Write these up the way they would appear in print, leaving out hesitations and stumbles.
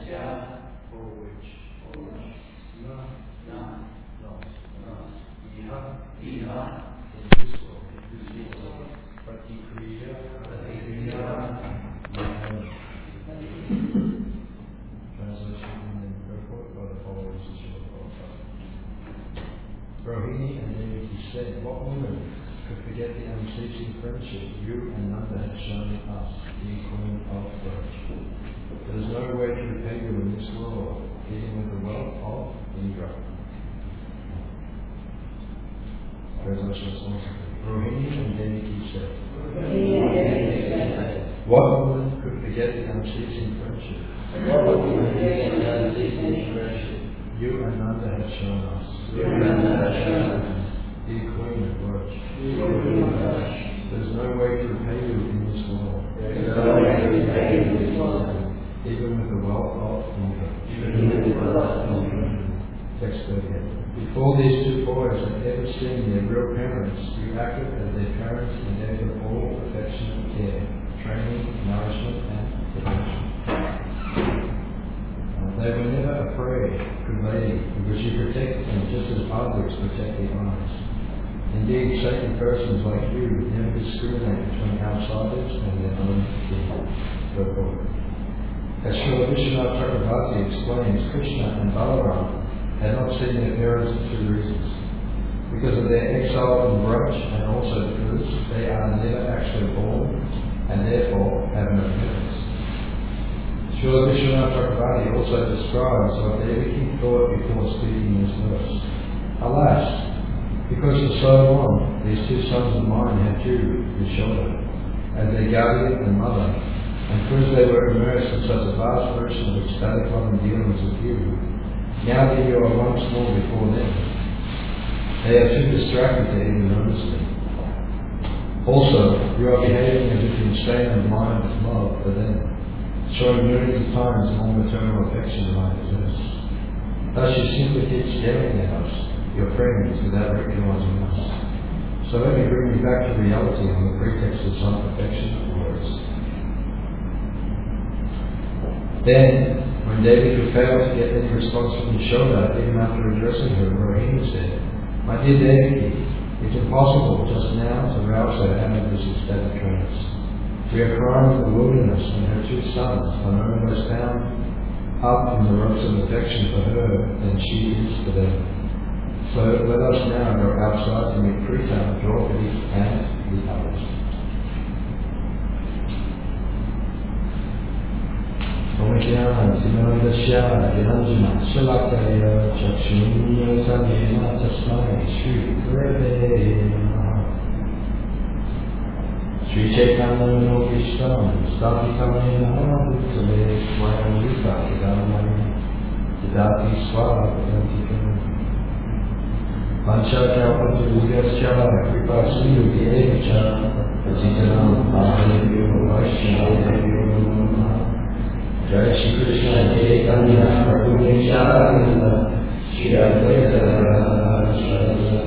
for which, none, iha, in this world, pratikriya, Translation and report by the followers of Srila Prabhupada. Rohini and Devaki said, what woman could forget the unceasing friendship you and Nanda have shown us, the Queen of Braj? There is no way to repay you in this world, even with the wealth of Indra. Translation is Rohini and Devaki said, what woman could forget the unceasing friendship you and Nanda have shown us, the Queen of Braj? There is no way to repay you in this world, even with the wealth of Indra. Text 38. Before these two boys had ever seen their real parents, you acted as their parents in their all affectionate care, training, nourishment, and protection. They were never afraid, good lady, because you protect them just as others protect the eyes. Indeed, sacred persons like you never discriminate between outsiders and their own kin. As Srila Vishwanath Chakravarti explains, Krishna and Balaram had not seen their parents for two reasons. Because of their exile from Braj, and also because they are never actually born, and therefore have no parents. Srila Vishwanath Chakravarti also describes what Devaki thought before speaking this verse. Alas, because for so long these two sons of mine had you, Yashoda, as their guardian and mother, and because they were immersed in such a vast ocean of ecstatic love and dealings with you, now that you are once more before them, they are too distracted to even notice me. Also, you are behaving as if you stay in mind with love for them, showing millions of times more maternal affection than I possess. Thus you simply keep staring at us, your friends, without recognizing us. So let me bring you back to reality on the pretext of some affectionate words. Then, when Devaki failed to get any response from Yashoda, even after addressing her, Rohini said, my dear Devaki, it's impossible just now to rouse her out of this ecstatic trance. We are crying in the wilderness, and her two sons are no less bound up in the ropes of affection for her than she is for them. So let us now go outside to meet Prita, Draupadi, and the others. Omikyanantinandasya Viranjana Shalakaya Chakshunya Samyena Tasmai Shri Gurave Namaha. Shri Chaitanya Nokishtam Stapitamena Bhutale Swayam Rupa Siddhamaya Siddhati Swavadantikam Panchakalpataruyasya Kripa Sindhuvyeva Patitanam Pavanebhyo Vaishnavebhyo Namaha. Jai Shri Krishna Chaitanya Prabhu Nityananda Shri Advaita Radha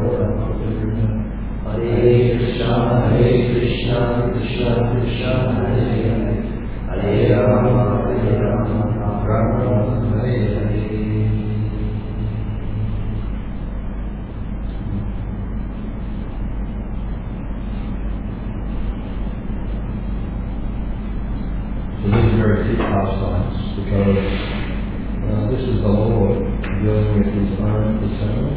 Hare Krishna Krishna Krishna Hare Hare Hare Rama Rama Hare Hare. So these are very deep pastimes because this is the Lord dealing with his own eternal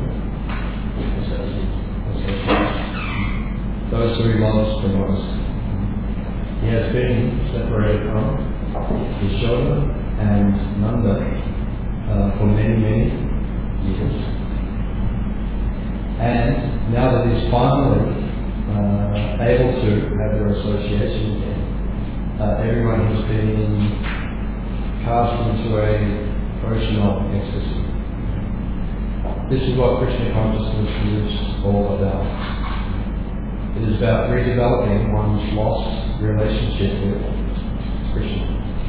those who he loves the most. He has been separated from Yashoda and Nanda for many, many years. And now that he's finally able to have their association again, everyone has been cast into a ocean of ecstasy. This is what Krishna consciousness is all about. It is about redeveloping one's lost relationship with Krishna.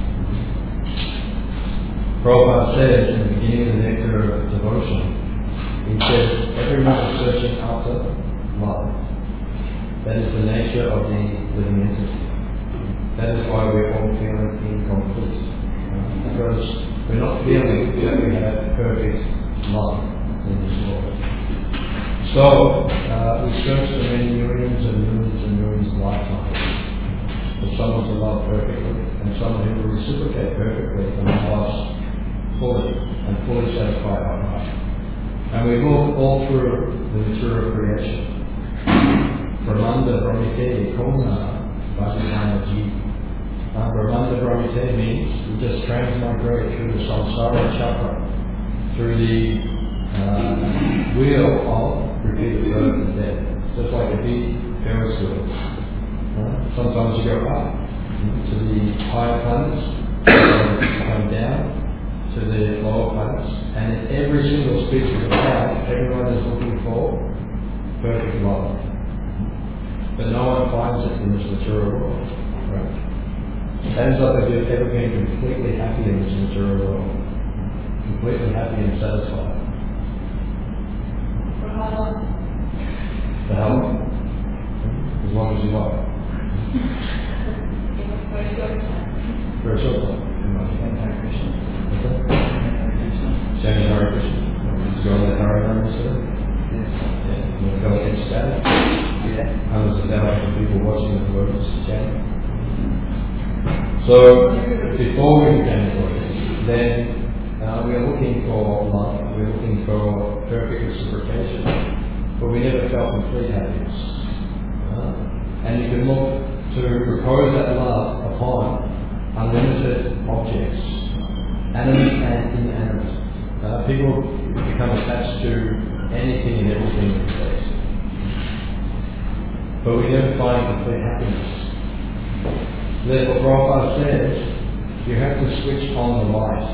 Prabhupada says in the beginning of the Nectar of Devotion, he says, everyone is searching after love. That is the nature of the living entity. That is why we're all feeling incomplete. because we're not feeling that we have perfect love in this world. So, we search for many millions and millions and millions of lifetimes for someone to love perfectly, and someone who will reciprocate perfectly and love us fully and fully satisfy our heart. And we look all through the material creation. Brahmanda Brahmite Kona Vajrayanaji. Brahmanda Brahmite means we just transmigrate through the samsara chakra, through the wheel of repeated birth and death. Just like a big Ferris wheel. Sometimes you go up to the higher planets, come down to the lower planets, and in every single species of life, everyone is looking for perfect love. But no one finds it in this material world. Right? It ends up if you've ever been completely happy in this material world. Completely happy and satisfied. For how long? For how long? As long as you like. For a short time. For a short time. Hare Krishna. What's that? Hare Krishna. Chanting Hare Krishna. Just go on the Hare Krishna instead. Yes. Yeah. You want to go get static? Yeah. Hundreds of thousands of people watching the devotees chanting. So, before we became devotees, then we are looking for love, we're looking for perfect reciprocation, but we never felt complete happiness. And you can look to repose that love upon unlimited objects, animate and inanimate. People become attached to anything and everything in space. But we never find complete happiness. Therefore, Prabhupada says, you have to switch on the light.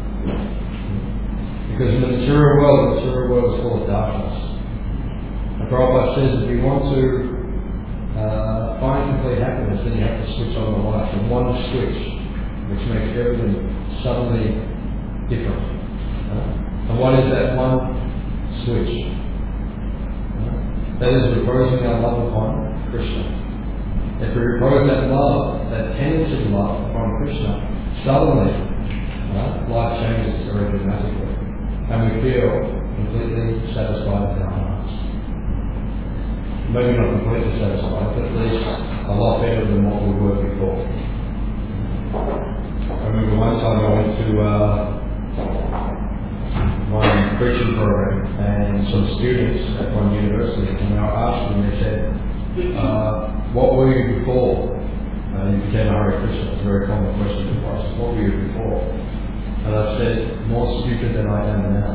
Because in the material world is full of darkness. And Prabhupada says if you want to find complete happiness, then you have to switch on the light. And one switch, which makes everything suddenly different. And what is that one switch? That is reposing our love upon Krishna. If we repose that love, that tendency love upon Krishna, suddenly life changes very dramatically. And we feel completely satisfied in our hearts. Maybe not completely satisfied, but at least a lot better than what we were before. I remember one time I went to one preaching program, and some students at one university, and I asked them, they said, what were you before you became a Hare Krishna? It's a very common question to ask. What were you before? And I said, more stupid than I am now.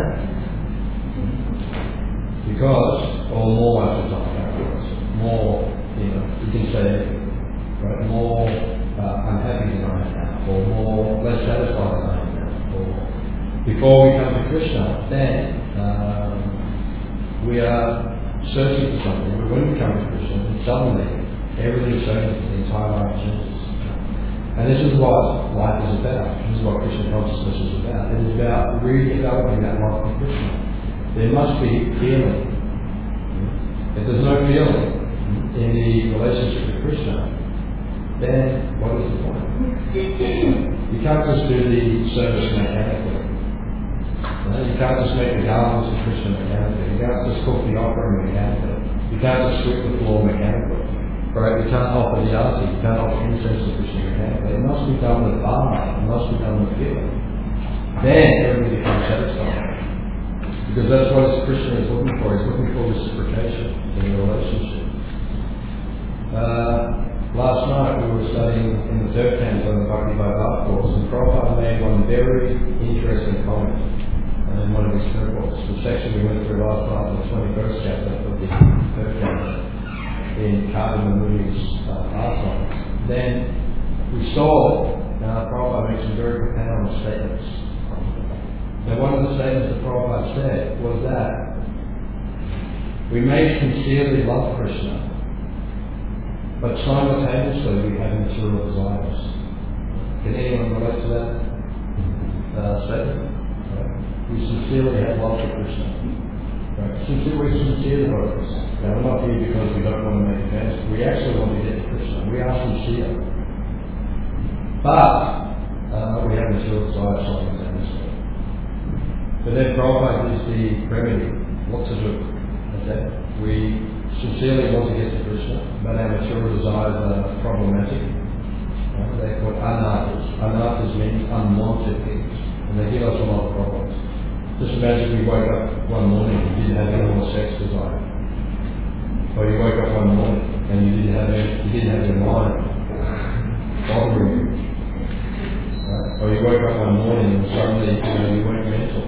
Because, or more at the time, more, you can say, right, more unhappy than I am now, or more, less satisfied than I am now. Or before we come to Krishna, then we are searching for something, but when we come to Krishna, then suddenly everything changes, the entire life changes. And this is what life is about. This is what Krishna consciousness is about. It is about redeveloping that love for Krishna. There must be feeling. If there's no feeling in the relationship with Krishna, then what is the point? You can't just do the service mechanically. You can't just make the garlands of Krishna mechanically. You can't just cook the offering mechanically. You can't just sweep the floor mechanically. Right? You can't offer the arati. You can't offer incense to Krishna mechanically. It must be done with bhava. It must be done with feeling. Then everything becomes satisfying. Because that's what Krishna is looking for. He's looking for reciprocation in the relationship. Last night we were studying in the third canto of the Bhakti Bhagavad course, and Prabhupada made one very interesting comment in one of his purports. The section we went through last night, the 21st chapter of the third canto, in Kardama Muni's asana. Then we saw Prabhupada make some very profound statements. Now, one of the statements that Prabhupada said was that we may sincerely love Krishna, but simultaneously we have material desires. Can anyone relate to that statement? Right. We sincerely have love for Krishna. Right. We're sincere about Krishna. Now, we're not here because we don't want to make advances. We actually want to get to Krishna. We are sincere. But we have material desires simultaneously. But then Prabhupada gives the remedy, what to do. Okay? We sincerely want to get to Krishna, but our material desires are problematic. They're called anarthas. Anarthas means unwanted things, and they give us a lot of problems. Just imagine we woke up one morning and you didn't have any more sex desire. Or you woke up one morning and you didn't have your mind bothering you. Right? Or you woke up one morning and suddenly you weren't mental.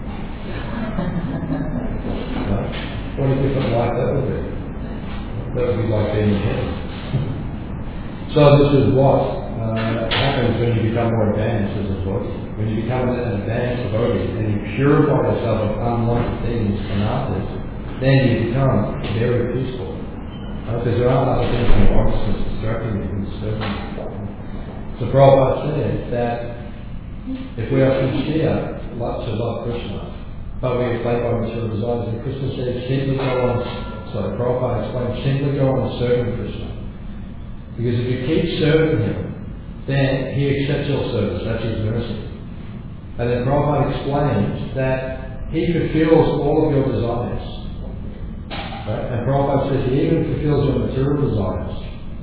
Right? What a different life that would be. That would be like being in heaven. So this is what happens when you become more advanced as a devotee. When you become an advanced devotee and you purify yourself of unwanted things and others, then you become very peaceful. Because there are other things in consciousness distracting you from serving. So Prabhupada says that if we are sincere to love Krishna, but we are plagued by material desires, and Krishna says Prabhupada explains, simply go on serving Krishna. Because if you keep serving him, then he accepts your service, that's his mercy. And then Prabhupada explains that he fulfills all of your desires. Right? And Prabhupada says he even fulfills your material desires.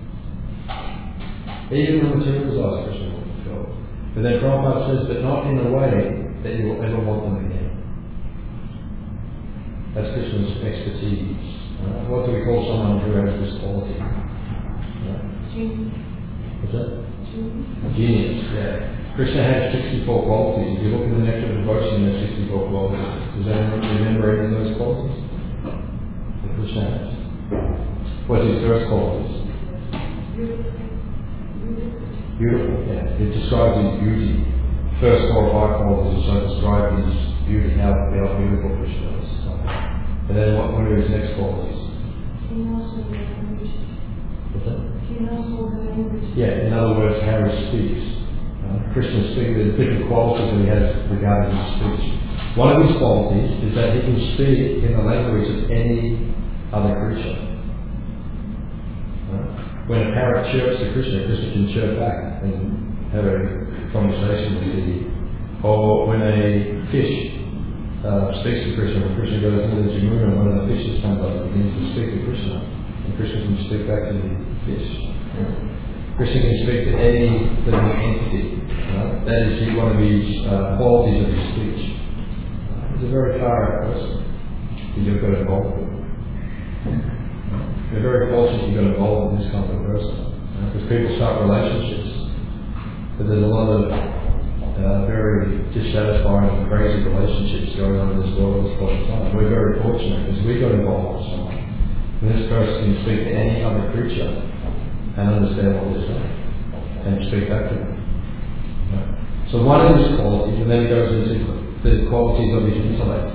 Even the material desires Krishna will fulfill. But then Prabhupada says, but not in a way that you will ever want them again. That's Krishna's expertise. What do we call someone who has this quality? Genius. What's that? Genius, yeah. Krishna has 64 qualities. If you look in the Nectar of Devotion, there's 64 qualities. Does anyone remember any of those qualities that Krishna has? What's his first qualities? Beautiful, yeah. It describes his beauty. First 4 or 5 qualities also describe his beauty, how beautiful Krishna is. And then what are his next qualities? He knows all the languages. What's that? He knows all the languages. Yeah, in other words, how he speaks. Krishna speaks, there's different qualities that he has regarding his speech. One of his qualities is that he can speak in the language of any other creature. When a parrot chirps to Krishna, Krishna can chirp back and have a conversation with you. Or when a fish speaks to Krishna, when Krishna goes into the Jamuna, one of the fishes comes up and begins to speak to Krishna, and Krishna can speak back to the fish. Krishna can speak to any living entity. That is one of his qualities of his speech. He's a very far-out person. You've got involved with him. You're very fortunate you got involved in this kind of a person. Because people start relationships, but there's a lot of very dissatisfying and crazy relationships going on in this world at this point in time. We're very fortunate because we got involved with someone. And this person can speak to any other creature and understand what they're saying and speak back to them. So one of his qualities, and then he goes into the qualities of his intellect.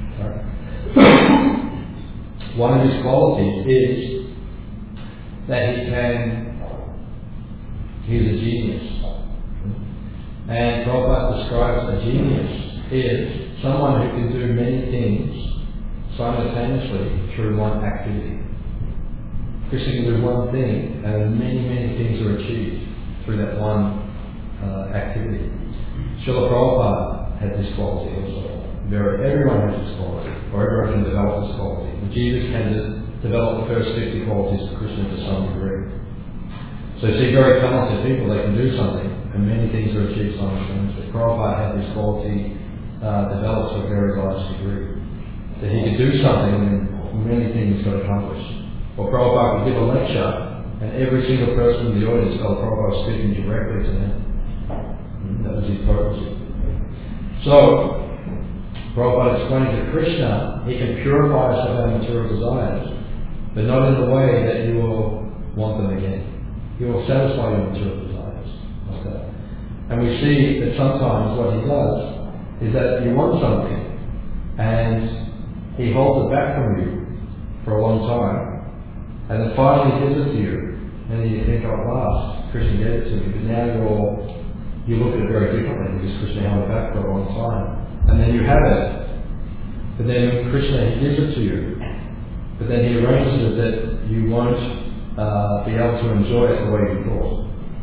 One of his qualities is that he's a genius. And Prabhupada describes a genius is someone who can do many things simultaneously through one activity. Krishna can do one thing and many things are achieved through that one activity. Srila Prabhupada had this quality also. Everyone has this quality, or everyone can develop this quality. But Jesus can develop the first 50 qualities of Krishna to some degree. So you see very talented people, they can do something and many things are achieved simultaneously. Prabhupada had this quality developed to a very large degree. That he could do something and many things got accomplished. Or Prabhupada could give a lecture and every single person in the audience felt Prabhupada was speaking directly to him. That was his potency. So, Prabhupada explains that Krishna, he can purify us of our material desires, but not in the way that you will want them again. He will satisfy your material desires. Like that. And we see that sometimes what he does is that you want something and he holds it back from you for a long time, and then finally gives it to you, and then you think, oh, at last, Krishna gave it to me, but now you look at it very differently because Krishna held it back for a long time. And then you have it, but then Krishna he gives it to you, but then he arranges it that you won't be able to enjoy it the way you thought.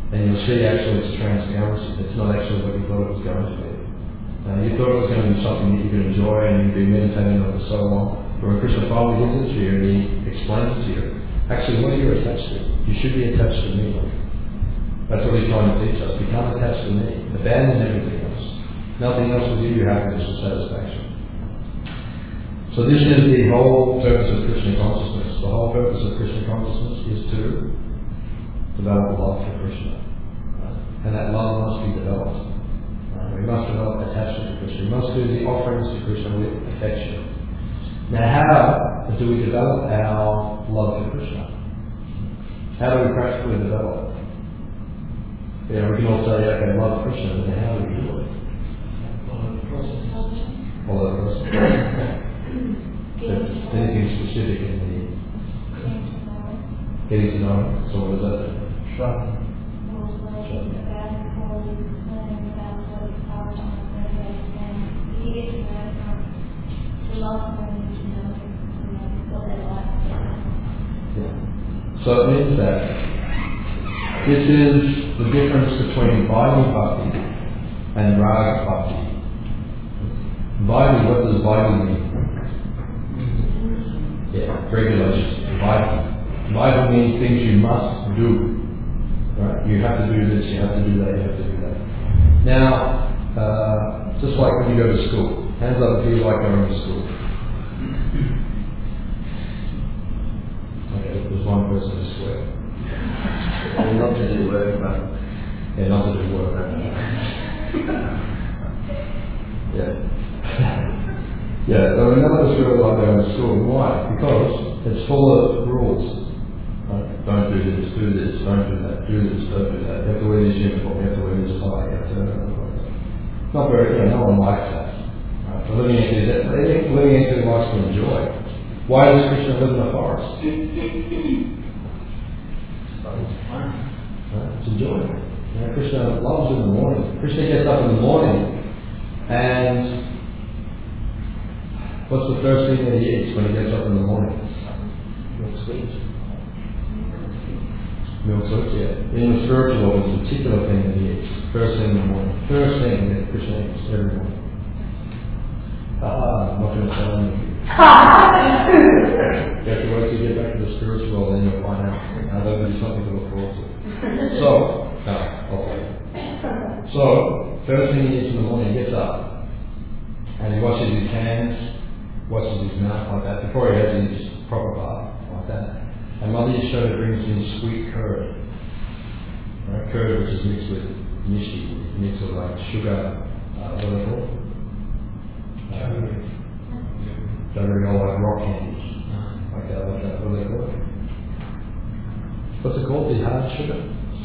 And you'll see actually it's transparency. It's not actually what you thought it was going to be. You thought it was going to be something that you could enjoy and you'd be meditating on for so long. But when Krishna finally gives it to you and he explains it to you, actually what are you attached to? You should be attached to me. That's what he's trying to teach us. Become attached to me. Abandon everything else. Nothing else will give you happiness or satisfaction. So this is the whole purpose of Krishna consciousness. The whole purpose of Krishna consciousness is to develop love for Krishna. And that love must be developed. We must develop attachment to Krishna. We must do the offerings to Krishna with affection. Now how do we develop our love for Krishna? How do we practically develop it? We can all say, okay, love Krishna, but how do we do it? Follow the process. Anything specific in the getting to know him? So what is that? Trust. So it means that this is the difference between Vaidhi Bhakti and Raga Bhakti. Vaidhi, what does Vaidhi mean? Yeah, regulations. Vaidhi. Vaidhi means things you must do. Right? You have to do this, you have to do that, you have to do that. Now, just like when you go to school. Hands up if you like going to school. Okay, there's one person who swear. Not to do work, but Yeah, not to do work. Yeah. Yeah, so none of us really like going to school. Why? Because it's full of rules. Right? Don't do this, don't do this, don't do that. You have to wear this uniform, you have to wear this tie, you have to... Not very, no one likes that. Right? So living into likes to enjoy. Why does Krishna live in a forest? It's enjoyment. Krishna loves in the morning. Krishna gets up in the morning and what's the first thing that he eats when he gets up in the morning? Milk sweets. Milk sweets, yeah. In the spiritual world, it's a particular thing that he eats. First thing in the morning. First thing that Krishna eats every morning. I'm not going to tell anything. You have to wait till you get back to the spiritual world, then you'll find out. That'll be something to look forward to. So, first thing he eats in the morning, he gets up and he washes his hands, washes his mouth like that, before he has his proper bath, like that. And Mother Yashoda brings him sweet curd. Right? Curd which is mixed with mishti, mixed with like sugar, what are they called? Jaggery, all like rock candies. Like that, what are they called? What's it called? The hard sugar?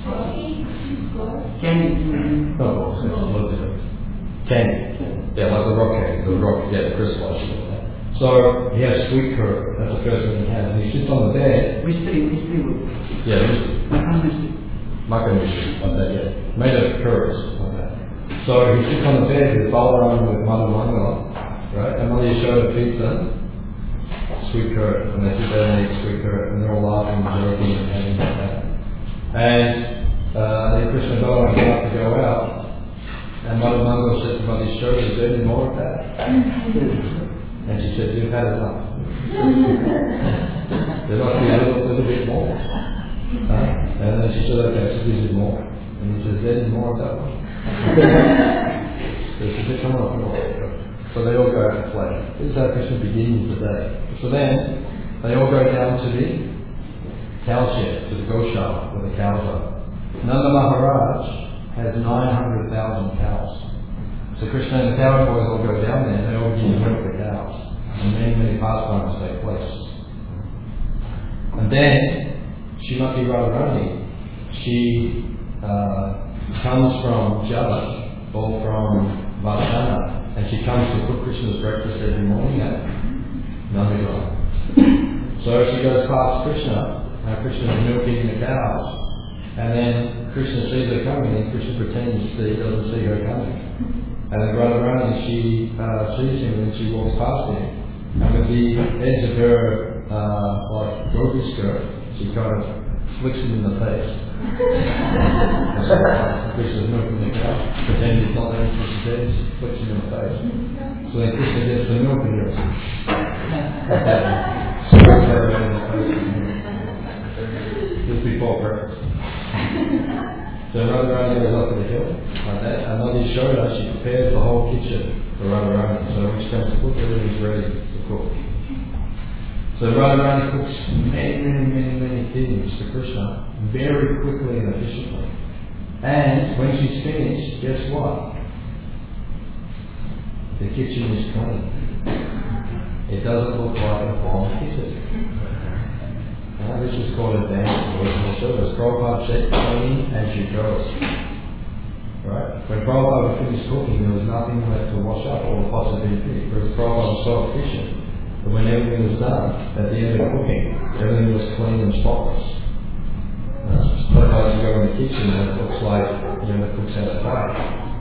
Candy. No, it's loads of it. Candy. Yeah, like the rock candy, the crystallized sugar. So he has sweet curd. That's the first thing he has. And he sits on the bed. Mystery. Yeah, mystery. Maka mystery, like that, yeah. Made of curds, like that. So he sits on the bed with Balaram with Mother Mangala, right? And Mother Yashoda feeds them sweet curd. And they sit there and eat sweet curd. And they're all laughing and joking and having like that. And then Krishna and Balaram get up to go out. And Mother Mangala said to Mother Yashoda, is there any more of that? And she said, you've had enough. There must be a little bit more. And then she said, okay, so this is more. And he says, there is more of that one. So she said, come on, So they all go out to play. This is how Krishna begins the day. So then, they all go down to the cow shed, to the Goshala, where the cows are. Nanda Maharaj has 900,000 cows. So Krishna and the cow boys all go down there and they all begin to milk the cows. And many pastimes take place. And then, Srimati Radharani, she comes from Java, or from Vardhana, and she comes to cook Krishna's breakfast every morning at Nandigram. So she goes past Krishna, and Krishna is milking the cows. And then Krishna sees her coming, and Krishna pretends that he doesn't see her coming. And then Radharani, she sees him and she walks past him. And with the edge of her like gopi skirt, she kind of flicks him in the face. Krishna's milking the cow, pretend he's not there, Krishna says, flicks him in the face. So then Krishna gets the milk and goes, squirts her around in the face. Just before breakfast. So Radharani goes up to the hill, like that, and Nadi Yashoda, she prepares the whole kitchen for Radharani. So when she comes to cook, everything's ready to cook. So Radharani cooks many things for Krishna very quickly and efficiently. And when she's finished, guess what? The kitchen is clean. It doesn't look like a bomb kitchen. This is called advanced devotional service. Prabhupada said, clean as you go. Right? When Prabhupada finished cooking, there was nothing left to wash up or possibly fix, because Prabhupada was so efficient. But when everything was done, at the end of cooking, everything was clean and spotless. Sometimes you go in the kitchen and it looks like, the cook's had a fight.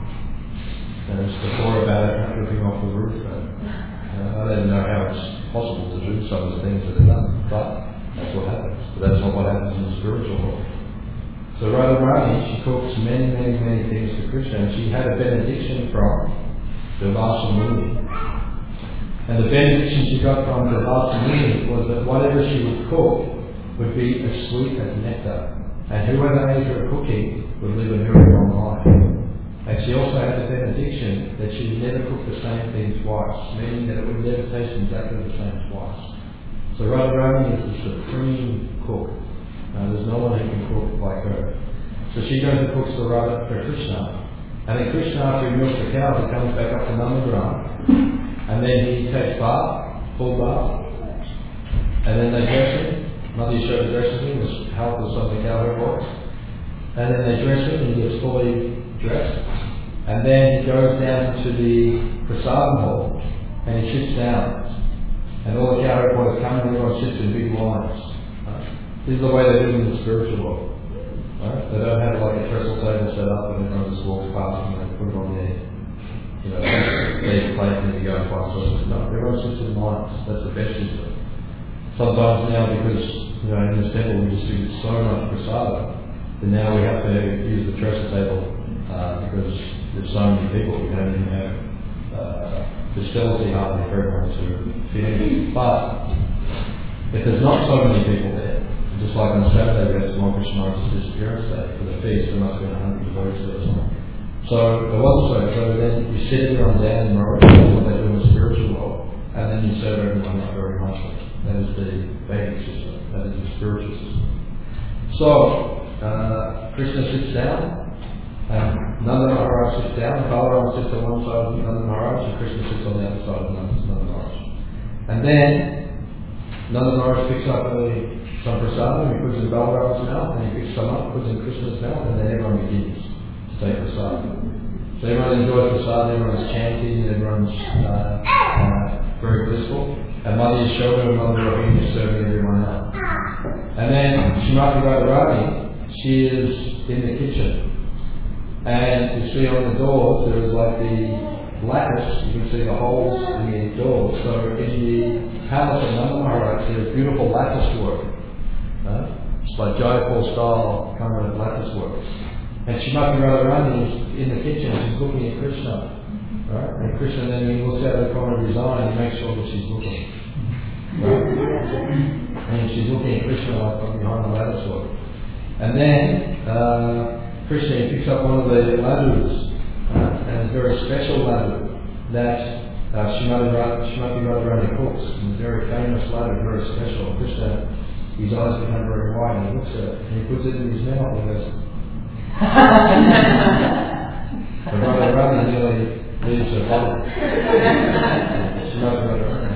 And it's before about it dripping off the roof. I don't know how it's possible to do some of the things that are done, but that's what happens. But that's not what happens in the spiritual world. So Radharani, she cooks many things for Krishna, and she had a benediction from Durvasa Muni. And the benediction she got from Durvasa Muni was that whatever she would cook would be as sweet as nectar. And whoever ate her cooking would live a very long life. And she also had the benediction that she would never cook the same thing twice, meaning that it would never taste exactly the same twice. So Radharani is the supreme cook. There's no one who can cook like her. So she goes and cooks for Krishna. And then Krishna, after he milks the cows, he comes back up to Nandagram. And then he takes bath, full bath. And then they dress him. Mother Yashoda dresses him with help of some of the cowherd boys. And then they dress him and he gets fully dressed. And then he goes down to the prasadam hall and he sits down. And all the cowherd boys come and everyone sits in big lines. This is the way they do in the spiritual world. Right? They don't have like a trestle table set up and everyone just walks past and they put it on their their plate and they go and find sources. No, everyone sits in lines. That's the best system. Sometimes now, because in this temple we distribute so much prasadam, that now we have to use the trestle table because there's so many people. We don't even have facility hardly for everyone to fit in. But if there's not so many people there, just like on Saturday we had Small Krishna Maharaj's disappearance day for the feast, there must have been 100 devotees there or something. So it wasn't so then you sit everyone down in Morocco, what they do in the spiritual world, and then you serve everyone up very nicely. That is the Vedic system. That is the spiritual system. So Krishna sits down, and Nanda Maharaj sits down, Balaram sits on one side of Nanda Maharaj, and Krishna sits on the other side of Nanda Maharaj. And then Nanda Maharaj picks up some prasadam, he puts it in Balaram's mouth, and he picks some up, puts it in Krishna's mouth, and then everyone begins to take prasadam. So everyone enjoys prasadam, everyone's chanting, everyone's very blissful. And Mother Yashoda and Mother Rohini is serving everyone out. And then Srimati Radharani, she is in the kitchen. And you see on the doors, there is like the lattice, you can see the holes in the doors. So in the palace of Nanda Maharaj, there's beautiful lattice work. It's like Jaipur style kind of lattice work. And Srimati Radharani is in the kitchen, she's looking at Krishna. Right? And Krishna then he looks out of the corner of his eye and he makes sure that she's looking. Right? And she's looking at Krishna like from behind the lattice work. And then Krishna picks up one of the ladus, and a very special ladu that Srimati Radharani cooks. It's a very famous ladu, very special. Krishna, his eyes become very wide and he looks at it and he puts it in his mouth and he goes, but Radharani nearly leaves her body. Srimati Radharani.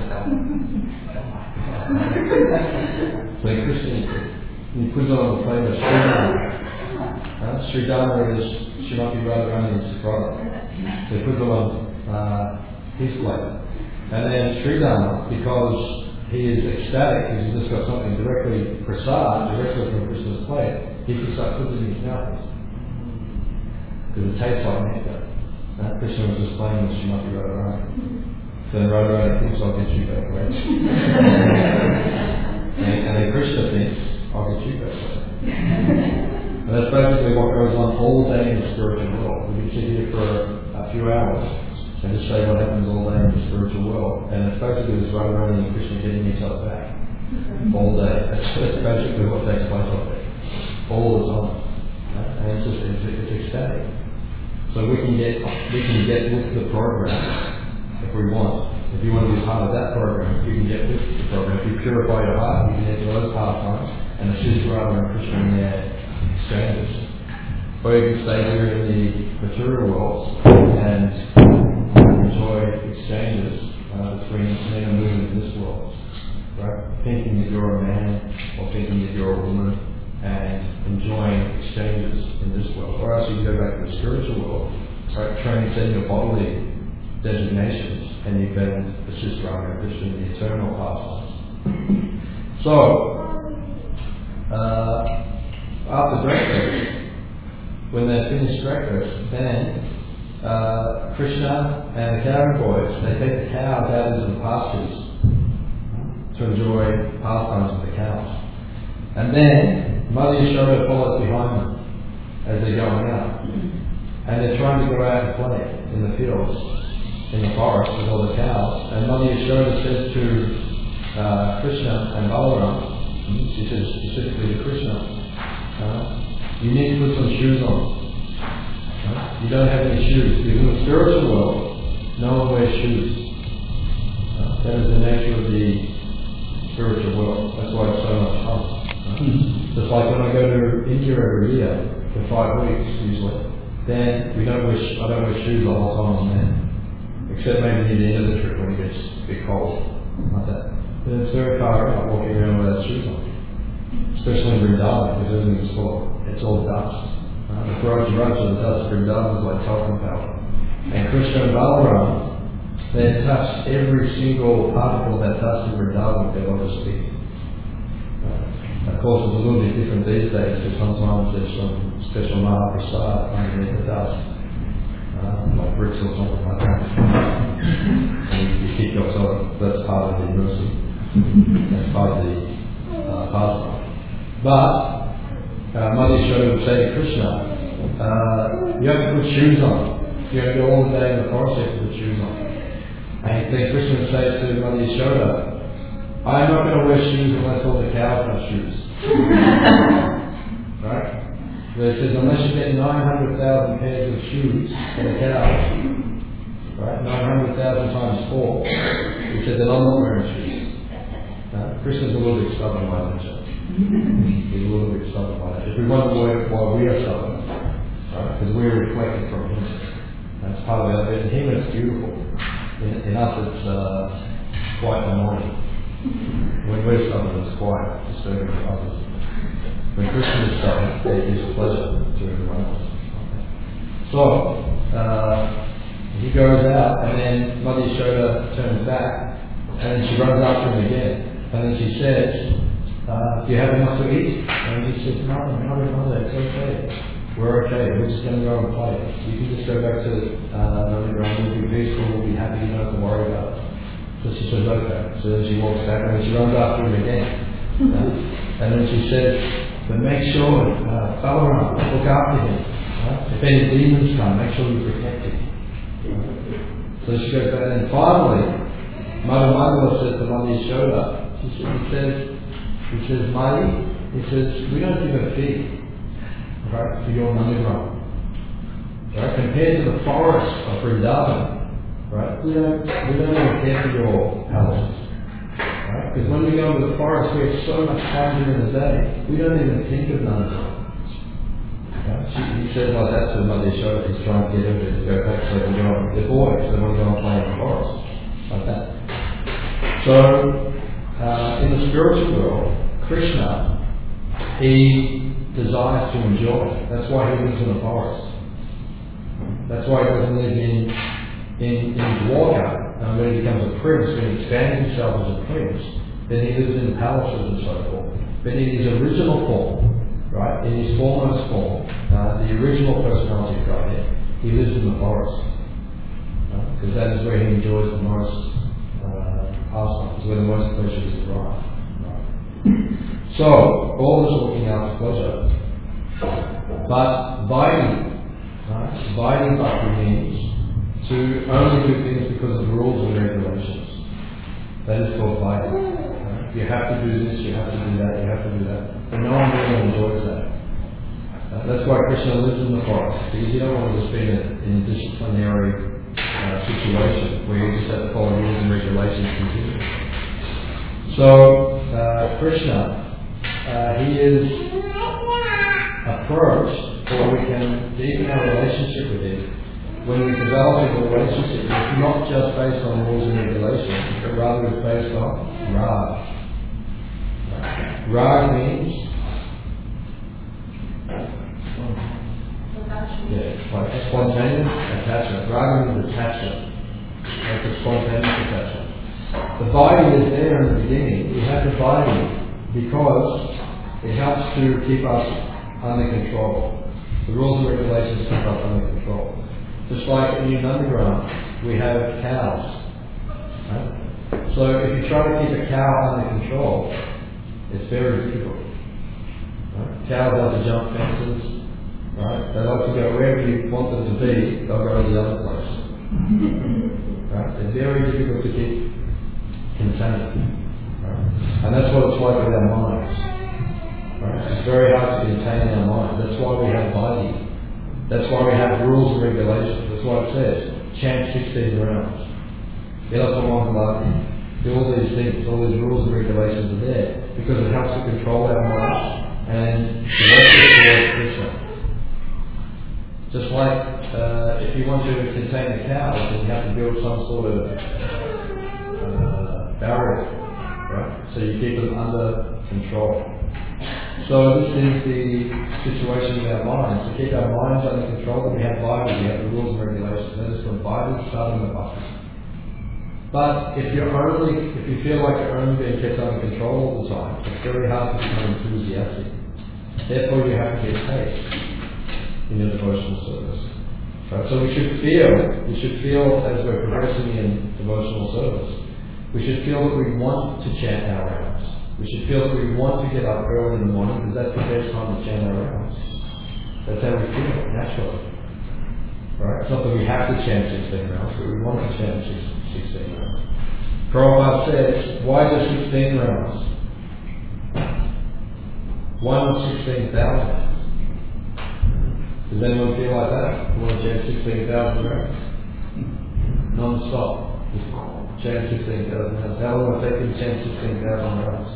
So Krishna, he puts on the famous Sridhana. Sridhana is Srimati Radharani's brother. So he puts on his plate. And then Sridhana, because he is ecstatic, because he's just got something directly from Krishna's plate, he picks up, puts it in his mouth. Because it tastes like nectar. Krishna was just playing with Srimati Radharani. So then Radharani thinks, I'll get you back, right? and then Krishna thinks, I'll get you back, right? And that's basically what goes on all day in the spiritual world. We can sit here for a few hours and just say what happens all day in the spiritual world. And it's basically just running around in Krishna getting each other back. All day. That's basically what takes place up there. All the time. And it's ecstatic. So we can get with the program if we want. If you want to be part of that program, you can get with the program. If you purify your heart, you can enter those pastimes and assist Radha and Krishna in their exchanges. Or you can stay here in the material world and enjoy exchanges between men and women in this world. Right? Thinking that you're a man or thinking that you're a woman and enjoying exchanges in this world. Or else you can go back to the spiritual world, right? Transcend your bodily designations and you can assist Radha and Krishna in the eternal pastimes. So, after breakfast, when they finish breakfast, then Krishna and the cowherd boys, they take the cows out into the pastures to enjoy pastimes with the cows. And then Mother Yashoda follows behind them as they're going out. And they're trying to go out and play in the fields, in the forest with all the cows. And Mother Yashoda says to Krishna and Balaram, she says specifically to Krishna, you need to put some shoes on. You don't have any shoes. Because in the spiritual world, no one wears shoes. That is the nature of the spiritual world. That's why it's so much fun. Just like when I go to India every year for 5 weeks usually, then I don't wear shoes the whole time I'm there. Except maybe near the end of the trip when it gets a bit cold. Like that. But it's very far out walking around without shoes on. Especially in Vrindavan, because everything's full. It's all dust. The Braj of the dust of Vrindavan is like talcum powder. And Krishna and Balaram, they touch every single particle of that dust in Vrindavan with their lotus feet. Of course, it's a little bit different these days, because sometimes there's some special Mahaprasad underneath the dust. Like bricks or something like that. And you kick yourself, that's part of the mercy. That's part of the pastime. But Mother Yashoda would say to Krishna, you have to put shoes on. You have to go all the day in the forest, you have to put shoes on. And then Krishna would say to Mother Yashoda, I'm not going to wear shoes unless all the cows have shoes. Right? So he says, unless you get 900,000 pairs of shoes for the cows, right? 900,000 times 4. He said, then I'm not wearing shoes. Krishna's a little bit stubborn by nature. He's a little bit stubborn by nature. If we wonder why we are stubborn, right? Because we're reflected from him. That's part of it. In him it's beautiful. In us it's quite annoying. When we're stubborn it's quite disturbing to others. When Krishna is stubborn, it is a pleasure to everyone else. So, he goes out and then Mother Yashoda turns back and then she runs after him again. And then she says, do you have enough to eat? And he says, no, it's okay. We're okay. We're just going to go and play. You can just go back to Nandigram. We'll be peaceful. We'll be happy. You don't have to worry about it. So she says, okay. So then she walks back and then she runs after him again. And then she says, but make sure, Balaram, look after him. If any demons come, make sure you protect him. So she goes back and finally, Mother Mangala says to Mother Yashoda, he says, Mali, he says, we don't give a fee, right, for your Nandigram. Right? Compared to the forest of Vrindavan, right, we don't even care for your palaces. Right? Because when we go into the forest, we have so much time during the day, we don't even think of Nandigram. Right? He says like that to Mother Yashoda, he's trying to get her to go back so they can go on, they're boys, so they want to go and play in the forest. Like that. So, in the spiritual world, Krishna, he desires to enjoy. That's why he lives in the forest. That's why he doesn't live in Dwarka. And when he becomes a prince, when he expands himself as a prince, then he lives in palaces and so forth. But in his original form, right, in his foremost form, the original personality of Godhead, he lives in the forest. Because that is where he enjoys the most pastimes, where the most pleasures derive. Right? So, all is looking after pleasure. But Vaidhi, right? Vaidhi bhakti means to only do things because of rules and regulations. That is called Vaidhi. Right? You have to do this, you have to do that, you have to do that. But no one really enjoys that. That's why Krishna lives in the forest, because you don't want to just be in a disciplinary situation where you just have to follow rules and regulations continually. So, Krishna, he is approached, or we can deepen our relationship with him when we develop a relationship that's not just based on rules and regulations, but rather is based on Rag. Rag means like spontaneous attachment. Rag means attachment. Like a spontaneous attachment. The Vaidhi is there in the beginning. We have the Vaidhi because it helps to keep us under control. The rules and regulations keep us under control. Just like in New Underground, we have cows. Right? So if you try to keep a cow under control, it's very difficult. Right? Cows like to jump fences. Right? They like to go wherever you want them to be, they'll go to the other place. Right? It's very difficult to keep contained. Right? And that's what it's like with our minds. Right? It's very hard to contain our minds. That's why we have Vaidhi. That's why we have rules and regulations. That's why it says, chant 16 rounds. Do all these things, all these rules and regulations are there because it helps to control our minds and direct it towards Krishna. Just like if you want to contain the cows, then you have to build some sort of barrier, right? So you keep them under control. So this is the situation with our minds. To keep our minds under control, then we have Vaidhi, we have the rules and regulations. That is from Vaidhi, starting the bhakti. But if you feel like you're only being kept under control all the time, it's very hard to become enthusiastic. Therefore, you have to get taste in your devotional service. Right? So we should feel as we're progressing in devotional service, we should feel that we want to chant our rounds. We should feel that we want to get up early in the morning because that's the best time to chant our rounds. That's how we feel, naturally. Right? It's not that we have to chant 16 rounds, but we want to chant 16 rounds. Prabhupada says, why just 16 rounds? 1 of 16,000. Does anyone feel like that? You want to chant 16,000 rounds? Non-stop. Just chant 16,000 rounds. How long will it take you to chant 16,000 rounds?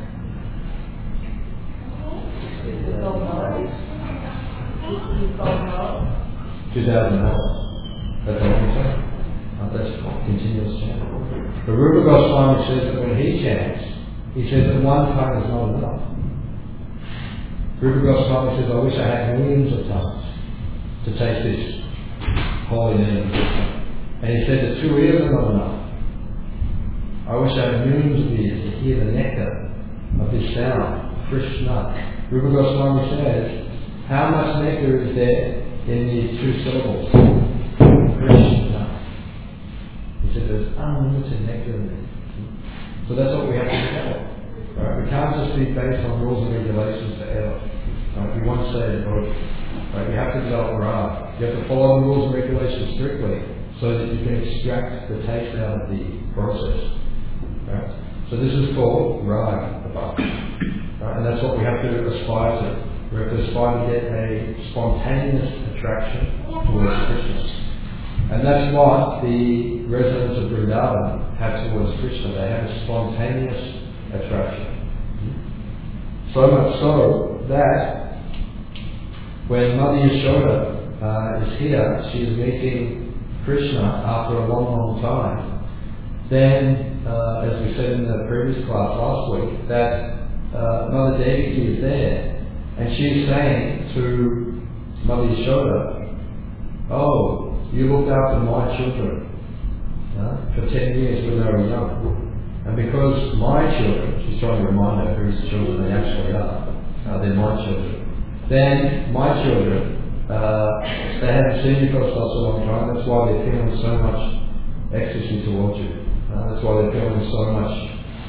2,000 hours. That's all you say? That's continuous chant. But Rupa Goswami says that when he chants, he says that one tongue is not enough. Rupa Goswami says, I wish I had millions of tongues to take this holy name. And he said that 2 ears are not enough. I wish I had millions of ears to hear the nectar of this sound, Krishna. Rupa Goswami says, how much nectar is there in these 2 syllables? Krishna. He said there's unlimited nectar in there. So that's what we have to develop. Right? We can't just be based on rules and regulations forever. Right? We won't stay devoted. Right? You have to develop Rag. You have to follow the rules and regulations strictly so that you can extract the taste out of the process. Right? So this is called Rag, the bhakti. Right? And that's what we have to aspire to. We have to aspire to get a spontaneous attraction towards Krishna. And that's what the residents of Vrindavan have towards Krishna. They have a spontaneous attraction. So much so that when Mother Yashoda is here, she is meeting Krishna after a long, long time. Then, as we said in the previous class last week, that Mother Devaki is there. And she's saying to Mother Yashoda, oh, you looked after my children for 10 years when they were young. And because my children, she's trying to remind her whose children they actually are, they're my children. Then my children, they haven't seen you for such a long time, that's why they're feeling so much ecstasy towards you. That's why they're feeling so much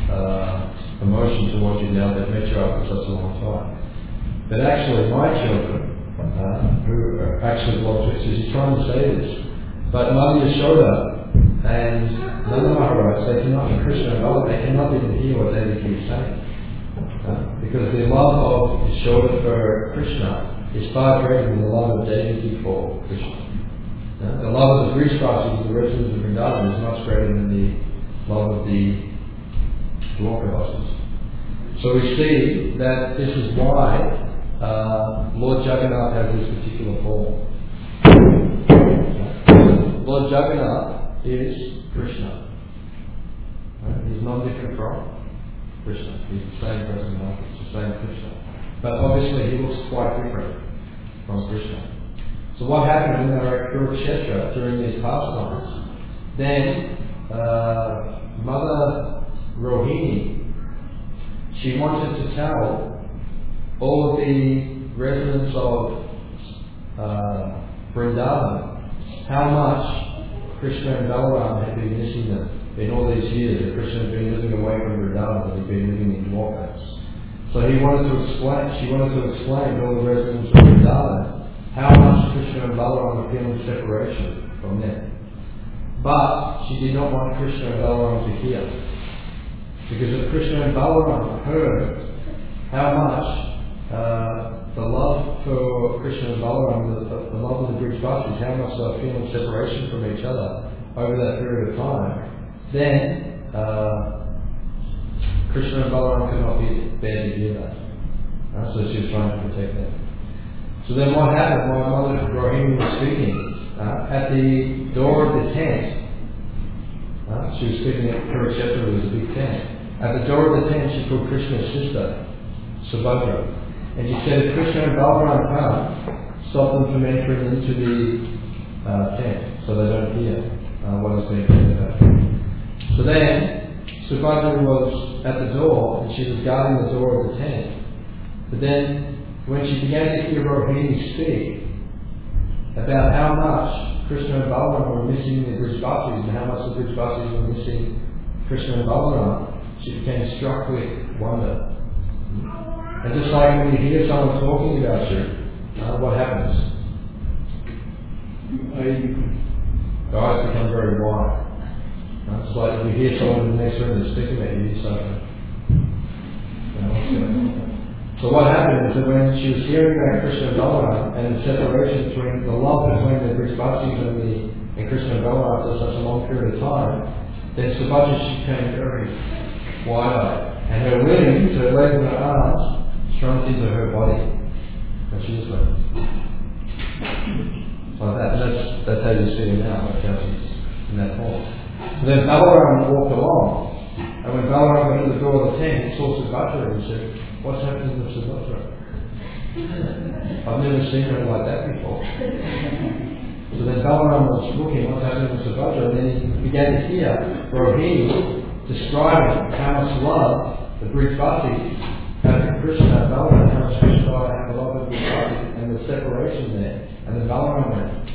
emotion towards you now they've met you after such a long time. But actually, my children, who are actually Lord Twixters, he's trying to say this, but Mother Yashoda and Nanda Maharaj, they cannot, in Krishna and Balaram, they cannot even hear what Devaki is saying. Because the love of Yashoda for Krishna is far greater than the love of Devaki for Krishna. The love of the Vrishvasis, the residents of Vrindavan, is much greater than the love of the Dwarkavasis. So we see that this is why Lord Jagannath has this particular form. Lord Jagannath is Krishna. He's not different from Krishna. He's the same personality, it's the same Krishna. But obviously he looks quite different from Krishna. So what happened when they were at Kurukshetra during these pastimes? Then Mother Rohini, she wanted to tell all of the residents of Vrindavan how much Krishna and Balaram had been missing them in all these years that Krishna had been living away from Vrindavan, that he'd been living in Dwarkas. So she wanted to explain to all the residents of Vrindavan how much Krishna and Balaram were feeling separation from them. But she did not want Krishna and Balaram to hear. Because if Krishna and Balaram heard how much the love for Krishna and Balaram, the love of the Vrishvasis, how much they were feeling separation from each other over that period of time, then Krishna and Balaram could not bear to hear that. So she was trying to protect them. So then what happened? My mother Rohini was speaking at the door of the tent. She was speaking at Kurukshetra, it was a big tent. At the door of the tent she put Krishna's sister, Subhadra. And she said, if Krishna and Balaram come, stop them from entering into the tent so they don't hear what is being said about them. So then Subhadra was at the door and she was guarding the door of the tent. But then when she began to hear Rohini speak about how much Krishna and Balaram were missing the Vrishvasis and how much the Vrishvasis were missing Krishna and Balaram, she became struck with wonder. And just like when you hear someone talking about you, what happens? The eyes become very wide. It's like if you hear someone in the next room that's speaking at you, so what's going on? So what happened is that when she was hearing about Krishna and Balaram and the separation between the love between the Vrishvasis and Krishna and Balaram after such a long period of time, then Subhadra became very wide-eyed. And her wings, her legs and her arms shrunk into her body. And she just went like that. And that's how you see her now, like how she's in that form. So then Balaram walked along. And when Balaram went to the door of the tent, he saw Subhadra and he said, what's happening with Subhadra? I've never seen her like that before. So then Balaram was looking what's happening with Subhadra, and then he began to hear Rohini describing how much love the Vrishvasis have for Krishna and Balaram, how much Krishna have the love of the Vrishvasis and the separation there. And then Balaram went.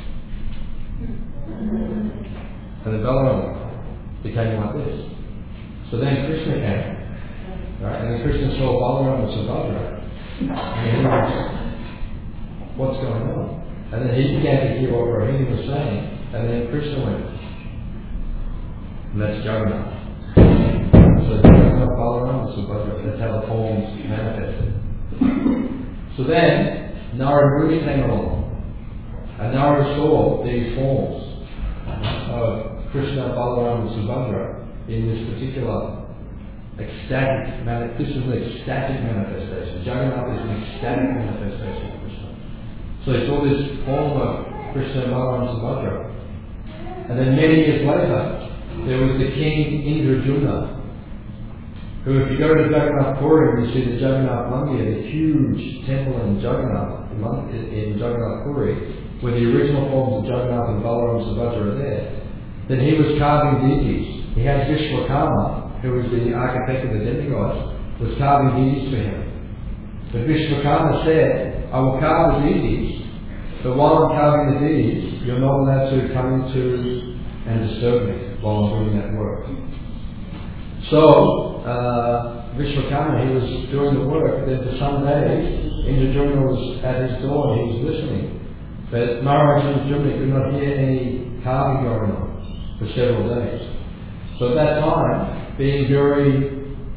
And then Balaram became like this. So then Krishna came. Right? And then Krishna saw Balaram and Subhadra. And he was, what's going on? And then he began to hear what Rohini was saying. And then Krishna went. And that's Jagannath. So Jagannath, Balaram and Subhadra. That's how the forms manifested. So then Narada Muni came along. And Narada saw these forms of Krishna, Balaram and Subhadra in this particular ecstatic, this is an ecstatic manifestation. Jagannath is an ecstatic manifestation of Krishna. So he saw this form of Krishna, Balaram and Subhadra. And then many years later, there was the king Indradyumna, who if you go to Jagannath Puri, you see the Jagannath Mandir, the huge temple in Jagannath Puri, where the original forms of Jagannath and Balaram and Subhadra are there. Then he was carving deities. He had Vishwakarma, who was the architect of the demigods, was carving deities for him. But Vishwakarma said, I will carve the deities, but while I'm carving the deities, you're not allowed to come into and disturb me while I'm doing that work. So, Vishwakarma, he was doing the work, then for some days, Indradyumna was at his door and he was listening. But Maharaj Indradyumna could not hear any carving going on for several days. So at that time, being very